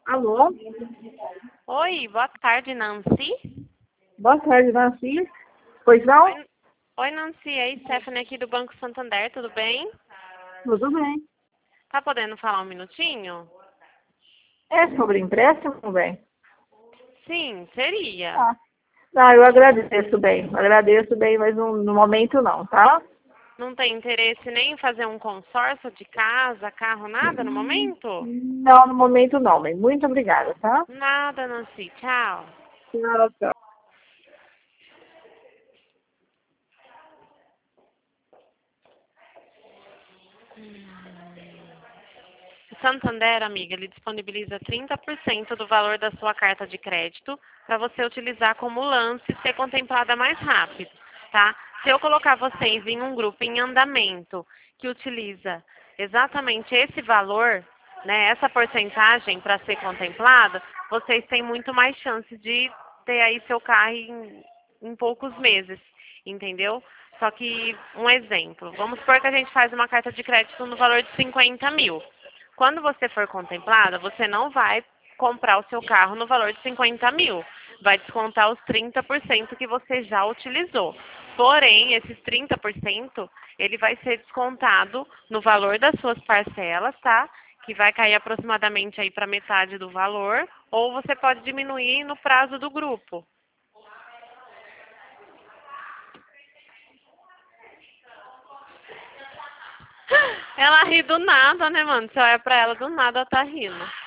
Alô? Oi, boa tarde, Nancy. Boa tarde, Nancy. Pois não? Oi, Nancy, é Stephanie aqui do Banco Santander, tudo bem? Tudo bem. Tá podendo falar um minutinho? É sobre empréstimo, bem? Sim, seria. Tá. Ah, eu agradeço, bem. Agradeço, bem, mas no momento não, tá? Não tem interesse nem em fazer um consórcio de casa, carro, nada no momento? Não, no momento não, bem. Muito obrigada, tá? Nada, Nancy, tchau. Tchau, tchau. O Santander, amiga, ele disponibiliza 30% do valor da sua carta de crédito para você utilizar como lance e ser contemplada mais rápido, tá? Se eu colocar vocês em um grupo em andamento que utiliza exatamente esse valor, né, essa porcentagem para ser contemplada, vocês têm muito mais chance de ter aí seu carro em poucos meses, entendeu? Só que, um exemplo, vamos supor que a gente faz uma carta de crédito no valor de 50 mil. Quando você for contemplada, você não vai comprar o seu carro no valor de 50 mil. Vai descontar os 30% que você já utilizou. Porém, esses 30%, ele vai ser descontado no valor das suas parcelas, tá? Que vai cair aproximadamente aí para metade do valor. Ou você pode diminuir no prazo do grupo. Ela ri do nada, né, mano? Você olha pra ela do nada, ela tá rindo.